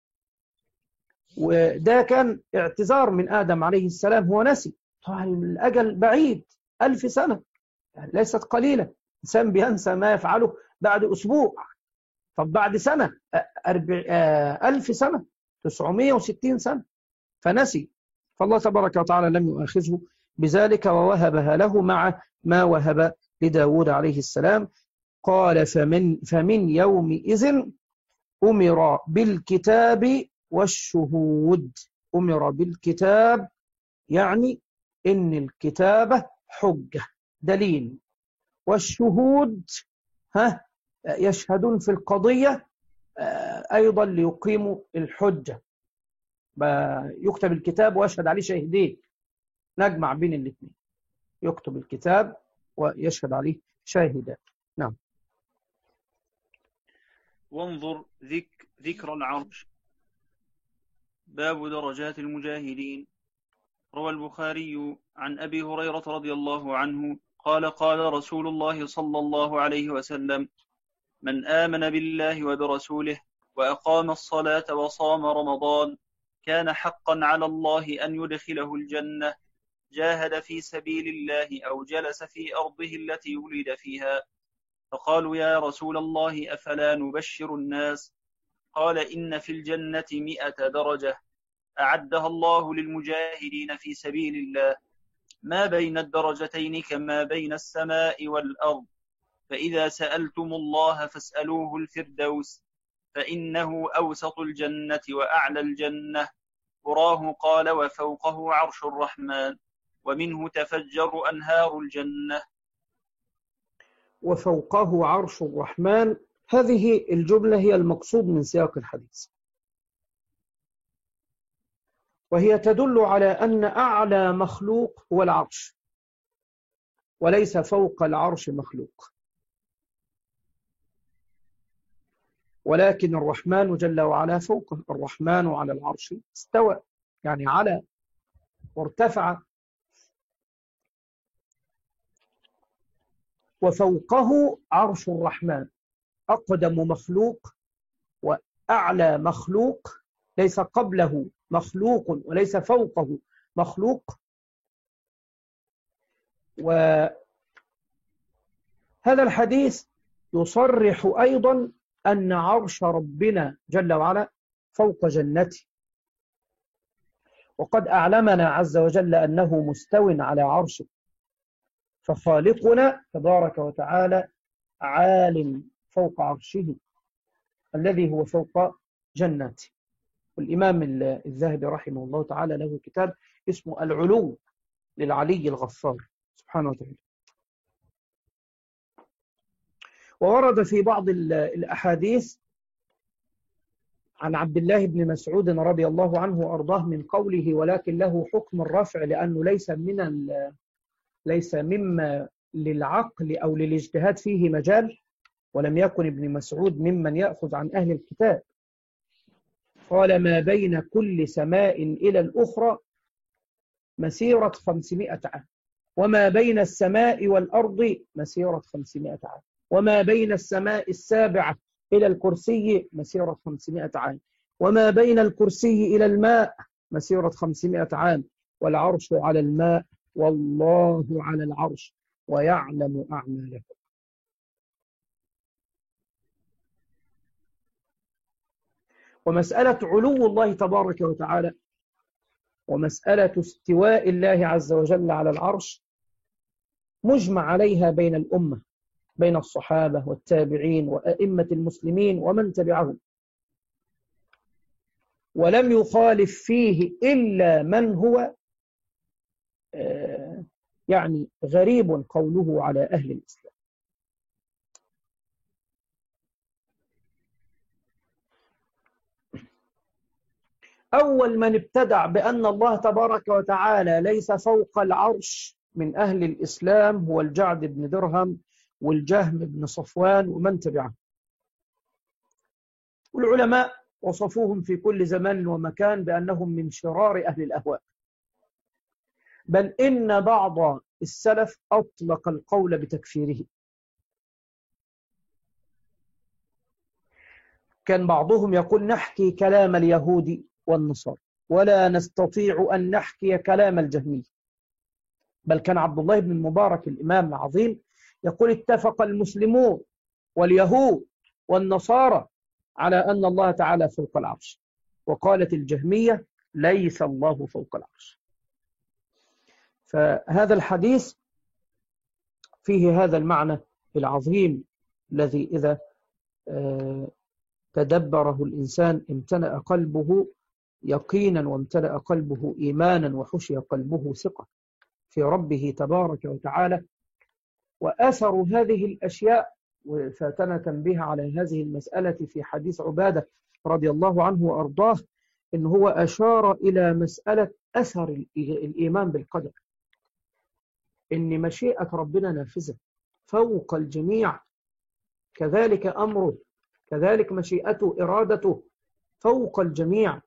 وده كان اعتذار من آدم عليه السلام، هو نسي. طبعا الأجل بعيد ألف سنة، يعني ليست قليلة. إنسان بينسى ما يفعله بعد أسبوع، طب بعد سنة أربع ألف سنة تسعمائة وستين سنة فنسي. فالله تبارك وتعالى لم يؤاخذه بذلك ووهبها له مع ما وهب لداود عليه السلام. قال فمن, فمن يومئذ أمر بالكتاب والشهود. أمر بالكتاب يعني إن الكتابة حجة دليل، والشهود ها يشهدون في القضية أيضا ليقيموا الحجة. يكتب الكتاب ويشهد عليه شاهدين، نجمع بين الاثنين، يكتب الكتاب ويشهد عليه شاهدان. نعم. وانظر ذك ذكر العرش. باب درجات المجاهدين. روى البخاري عن أبي هريرة رضي الله عنه قال قال رسول الله صلى الله عليه وسلم من آمن بالله وبرسوله وأقام الصلاة وصام رمضان كان حقا على الله أن يدخله الجنة، جاهد في سبيل الله أو جلس في أرضه التي ولد فيها. فقالوا يا رسول الله أفلا نبشر الناس؟ قال إن في الجنة مئة درجة أعدها الله للمجاهدين في سبيل الله، ما بين الدرجتين كما بين السماء والأرض، فإذا سألتم الله فاسألوه الفردوس، فإنه أوسط الجنة وأعلى الجنة. قراه قال وفوقه عرش الرحمن، ومنه تفجر أنهار الجنة. وفوقه عرش الرحمن، هذه الجملة هي المقصود من سياق الحديث، وهي تدل على أن أعلى مخلوق هو العرش، وليس فوق العرش مخلوق، ولكن الرحمن جل وعلا فوقه. الرحمن على العرش استوى، يعني على وارتفع. وفوقه عرش الرحمن، أقدم مخلوق وأعلى مخلوق، ليس قبله مخلوق وليس فوقه مخلوق. وهذا الحديث يصرح أيضا أن عرش ربنا جل وعلا فوق جنته، وقد أعلمنا عز وجل أنه مستو على عرشه، فخالقنا تبارك وتعالى عال فوق عرشه الذي هو فوق جنته. والإمام الذهبي رحمه الله تعالى له كتاب اسمه العلو للعلي الغفار سبحانه وتعالى. وورد في بعض الأحاديث عن عبد الله بن مسعود رضي الله عنه وأرضاه من قوله ولكن له حكم الرفع لأنه ليس من ليس مما للعقل أو للاجتهاد فيه مجال، ولم يكن ابن مسعود ممن يأخذ عن أهل الكتاب. قال ما بين كل سماء إلى الأخرى مسيرة خمسمائة عام، وما بين السماء والأرض مسيرة خمسمائة عام، وما بين السماء السابعة إلى الكرسي مسيرة خمسمائة عام، وما بين الكرسي إلى الماء مسيرة خمسمائة عام، والعرش على الماء والله على العرش ويعلم أعمالكم. ومسألة علو الله تبارك وتعالى ومسألة استواء الله عز وجل على العرش مجمع عليها بين الأمة، بين الصحابة والتابعين وأئمة المسلمين ومن تبعهم، ولم يخالف فيه إلا من هو يعني غريب قوله على أهل الإسلام. أول من ابتدع بأن الله تبارك وتعالى ليس فوق العرش من أهل الإسلام هو الجعد بن درهم والجهم بن صفوان ومن تبعه. والعلماء وصفوهم في كل زمان ومكان بأنهم من شرار أهل الأهواء، بل إن بعض السلف أطلق القول بتكفيره. كان بعضهم يقول نحكي كلام اليهود والنصارى ولا نستطيع أن نحكي كلام الجهمية. بل كان عبد الله بن المبارك الإمام العظيم يقول اتفق المسلمون واليهود والنصارى على أن الله تعالى فوق العرش، وقالت الجهمية ليس الله فوق العرش. فهذا الحديث فيه هذا المعنى العظيم الذي إذا تدبره الإنسان امتلأ قلبه يقينا وامتلأ قلبه إيمانا وحشي قلبه ثقة في ربه تبارك وتعالى. وأثر هذه الأشياء، وفاتنا تنبيه على هذه المسألة في حديث عبادة رضي الله عنه وأرضاه، إن هو أشار إلى مسألة أثر الإيمان بالقدر، إن مشيئة ربنا نافذة فوق الجميع، كذلك أمره، كذلك مشيئته إرادته فوق الجميع.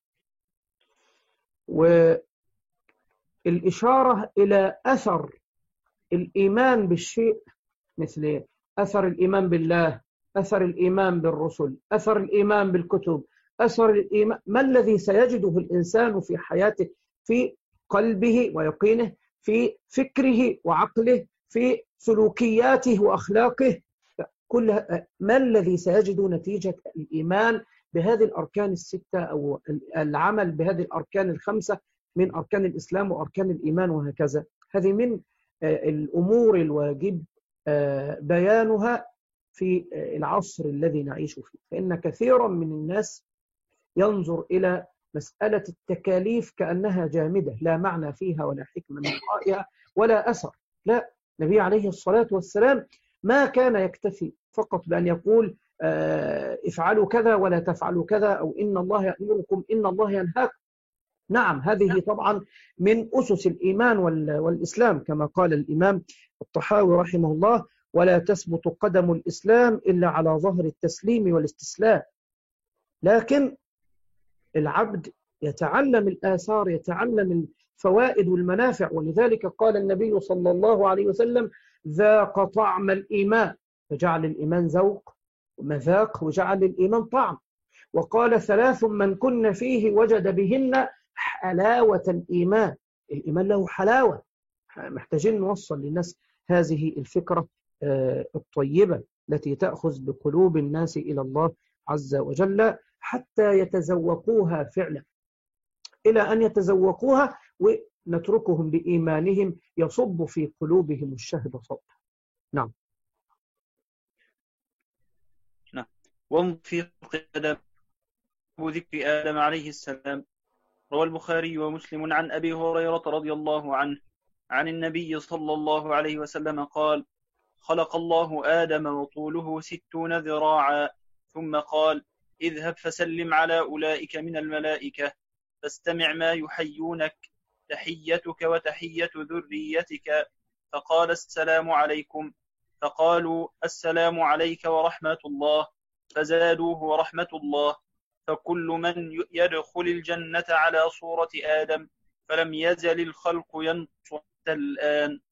والإشارة إلى أثر الإيمان بالشيء مثل أثر الإيمان بالله، أثر الإيمان بالرسل، أثر الإيمان بالكتب، أثر الإيمان، ما الذي سيجده الإنسان في حياته، في قلبه ويقينه، في فكره وعقله، في سلوكياته وأخلاقه، كل ما الذي سيجد نتيجة الإيمان بهذه الأركان الستة أو العمل بهذه الأركان الخمسة من أركان الإسلام وأركان الإيمان وهكذا. هذه من الأمور الواجب بيانها في العصر الذي نعيش فيه، فإن كثيرا من الناس ينظر إلى مسألة التكاليف كأنها جامدة لا معنى فيها ولا حكمة من ورائها ولا أثر. لا، النبي عليه الصلاة والسلام ما كان يكتفي فقط بأن يقول افعلوا كذا ولا تفعلوا كذا، أو إن الله يأمركم إن الله ينهاكم. نعم، هذه طبعا من أسس الإيمان والإسلام، كما قال الإمام الطحاوي رحمه الله: ولا تثبت قدم الإسلام إلا على ظهر التسليم والاستسلام. لكن العبد يتعلم الآثار، يتعلم الفوائد والمنافع، ولذلك قال النبي صلى الله عليه وسلم: ذاق طعم الإيمان، فجعل الإيمان ذوق ومذاق وجعل الإيمان طعم. وقال: ثلاث من كن فيه وجد بهن حلاوة الإيمان. الإيمان له حلاوة. محتاجين نوصل للناس هذه الفكرة الطيبة التي تأخذ بقلوب الناس إلى الله عز وجل حتى يتذوقوها فعلا، إلى أن يتذوقوها ونتركهم بإيمانهم يصب في قلوبهم الشهد صبا. نعم. نعم. وفي قدم ذكر آدم عليه السلام روى البخاري ومسلم عن أبي هريرة رضي الله عنه عن النبي صلى الله عليه وسلم قال: خلق الله آدم وطوله ستون ذراعا، ثم قال: اذهب فسلم على أولئك من الملائكة فاستمع ما يحيونك، تحيتك وتحية ذريتك. فقال: السلام عليكم. فقالوا: السلام عليك ورحمة الله. فزادوه ورحمة الله. فكل من يدخل الجنة على صورة آدم، فلم يزل الخلق ينطق الآن.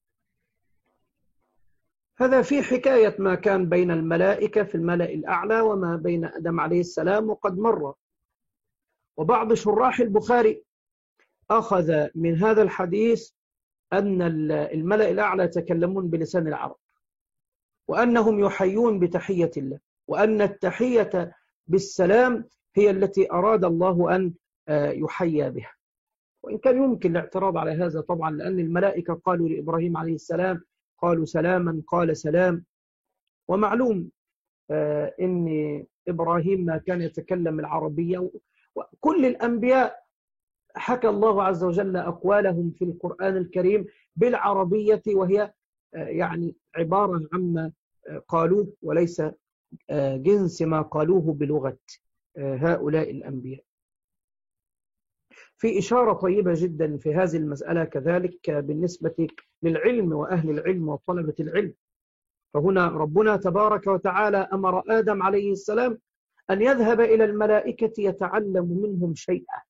هذا في حكاية ما كان بين الملائكة في الملأ الأعلى وما بين آدم عليه السلام، وقد مر. وبعض شراح البخاري أخذ من هذا الحديث أن الملأ الأعلى يتكلمون بلسان العرب، وأنهم يحيون بتحية الله، وأن التحية بالسلام هي التي أراد الله أن يحيى بها. وإن كان يمكن الاعتراض على هذا طبعا، لأن الملائكة قالوا لإبراهيم عليه السلام قالوا سلاما قال سلام، ومعلوم أن إبراهيم ما كان يتكلم العربية، وكل الأنبياء حكى الله عز وجل أقوالهم في القرآن الكريم بالعربية، وهي يعني عبارة عما قالوه وليس جنس ما قالوه بلغة هؤلاء الأنبياء. في إشارة طيبة جدا في هذه المسألة كذلك بالنسبة للعلم وأهل العلم وطلبة العلم. فهنا ربنا تبارك وتعالى أمر آدم عليه السلام أن يذهب إلى الملائكة يتعلم منهم شيئا،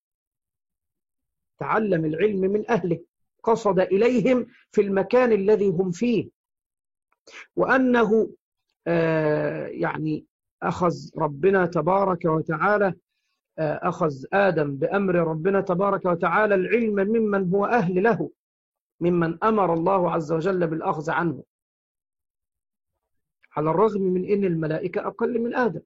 تعلم العلم من أهله، قصد إليهم في المكان الذي هم فيه، وأنه آه يعني أخذ ربنا تبارك وتعالى أخذ آدم بأمر ربنا تبارك وتعالى العلم ممن هو أهل له، ممن أمر الله عز وجل بالأخذ عنه، على الرغم من أن الملائكة أقل من آدم،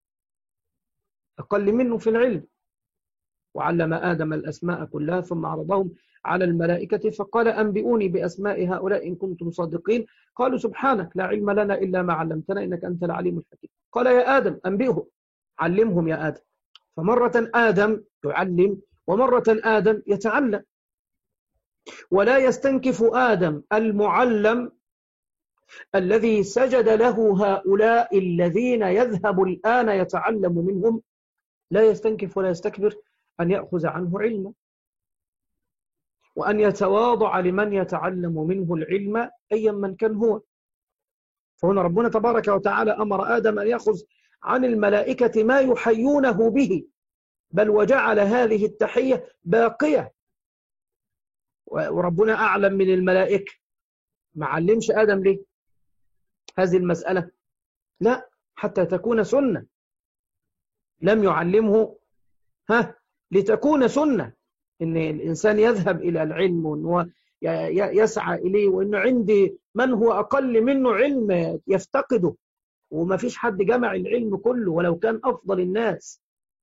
أقل منه في العلم. وعلم آدم الأسماء كلها ثم عرضهم على الملائكة فقال: أنبئوني بأسماء هؤلاء إن كنتم صادقين. قالوا: سبحانك لا علم لنا إلا ما علمتنا إنك أنت العليم الحكيم. قال: يا آدم أنبئهم، علمهم يا آدم. فمرة آدم يعلم ومرة آدم يتعلم، ولا يستنكف آدم المعلم الذي سجد له هؤلاء الذين يذهب الآن يتعلم منهم، لا يستنكف ولا يستكبر أن يأخذ عنه علما، وأن يتواضع لمن يتعلم منه العلم أيا من كان هو. فهنا ربنا تبارك وتعالى أمر آدم أن يأخذ عن الملائكة ما يحيونه به، بل وجعل هذه التحية باقية. وربنا أعلم من الملائكة، ما علمش آدم ليه هذه المسألة؟ لا، حتى تكون سنة. لم يعلمه ها لتكون سنة، إن الإنسان يذهب إلى العلم ويسعى إليه، وإنه عندي من هو أقل منه علم يفتقده، وما فيش حد جمع العلم كله ولو كان أفضل الناس.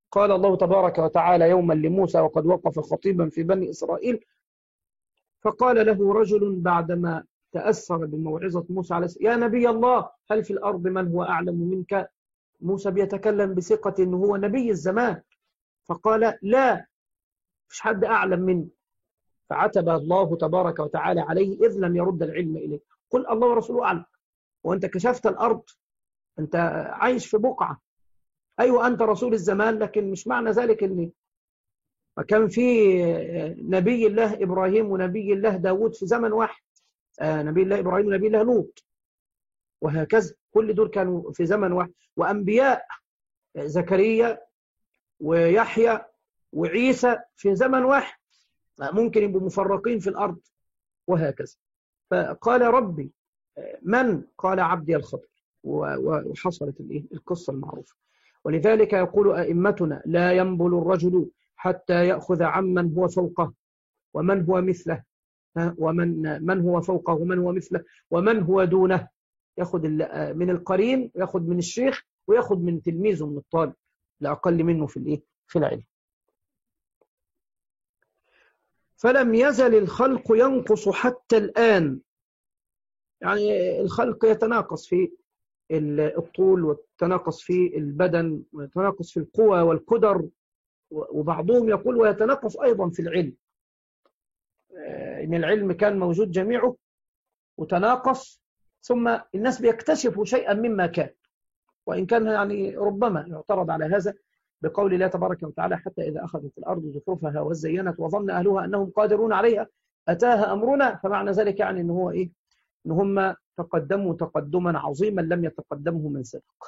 قال الله تبارك وتعالى يوما لموسى وقد وقف خطيبا في بني إسرائيل، فقال له رجل بعدما تأثر بموعظة موسى عليه السلام: يا نبي الله، هل في الأرض من هو أعلم منك؟ موسى بيتكلم بثقة أنه هو نبي الزمان، فقال: لا، مش حد أعلم مني. فعتب الله تبارك وتعالى عليه إذ لم يرد العلم إليه. قل الله ورسوله أعلم، وأنت كشفت الأرض، أنت عايش في بقعة، أيوة أنت رسول الزمان، لكن مش معنى ذلك أن كان في نبي الله إبراهيم ونبي الله داود في زمن واحد، نبي الله إبراهيم ونبي الله لوط، وهكذا كل دول كانوا في زمن واحد، وأنبياء زكريا ويحيى وعيسى في زمن واحد، ممكن يبقوا مفرقين في الأرض وهكذا. فقال ربي من؟ قال عبدي الخضر، وحصلت القصة المعروفة. ولذلك يقول أئمتنا: لا ينبل الرجل حتى يأخذ عمن هو فوقه ومن هو مثله، ومن من هو فوقه ومن هو مثله ومن هو دونه، يأخذ من القرين، يأخذ من الشيخ، ويأخذ من تلميذه، من الطالب لأقل منه في الإيه؟ في العلم. فلم يزل الخلق ينقص حتى الآن، يعني الخلق يتناقص في الطول، ويتناقص في البدن، ويتناقص في القوى والقدر، وبعضهم يقول ويتناقص أيضا في العلم، إن العلم كان موجود جميعه وتناقص، ثم الناس بيكتشفوا شيئا مما كان، وإن كان يعني ربما يعترض على هذا بقول الله تبارك وتعالى: حتى إذا أخذت الأرض زخرفها وزينت وظن أهلها أنهم قادرون عليها أتاها أمرنا. فمعنى ذلك يعني إن هو إيه؟ إن هم تقدموا تقدما عظيما لم يتقدمه من سبق.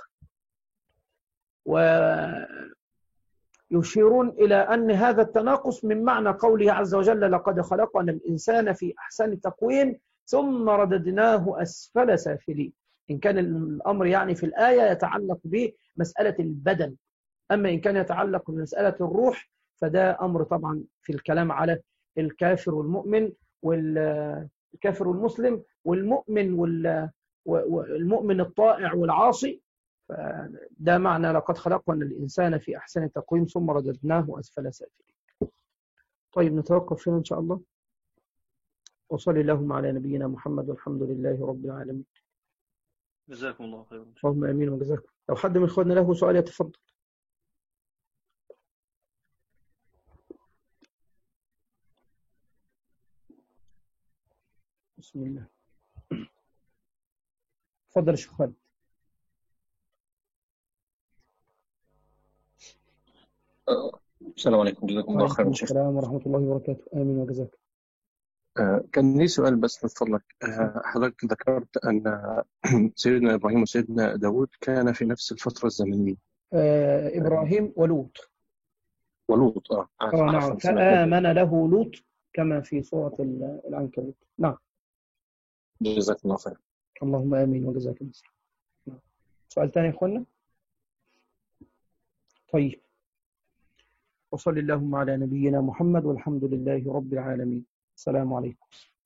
ويشيرون إلى أن هذا التناقص من معنى قوله عز وجل: لقد خلقنا الإنسان في أحسن تقويم ثم رددناه أسفل سافلين. إن كان الأمر يعني في الآية يتعلق بمسألة البدن، أما إن كان يتعلق بمسألة الروح فده أمر طبعا في الكلام على الكافر والمؤمن، والكافر والمسلم، والمؤمن والمؤمن الطائع والعاصي. ده معنى لقد خلقنا الإنسان في أحسن تقويم ثم رددناه أسفل سافلين. طيب نتوقف هنا إن شاء الله، وصلي اللهم على نبينا محمد والحمد لله رب العالمين. جزاكم الله خيرا. اللهم آمين وجزاكم. لو حد من إخواننا له سؤال يتفضل. بسم الله. تفضل يا شيخ خالد. السلام عليكم، جزاكم الله خيرا شيخ. السلام ورحمة الله وبركاته. آمين وجزاك. آه كان لي سؤال بس من فضلك. آه حضرتك ذكرت أن سيدنا إبراهيم وسيدنا داود كان في نفس الفترة الزمنية. آه إبراهيم ولوط. ولوط اه, آه نعم، فآمن له لوط كما في سورة العنكبوت. نعم. جزاكم الله خير. اللهم آمين وجزاك الله. سؤال ثاني يا إخوانا؟ طيب، وصل اللهم على نبينا محمد والحمد لله رب العالمين. السلام عليكم.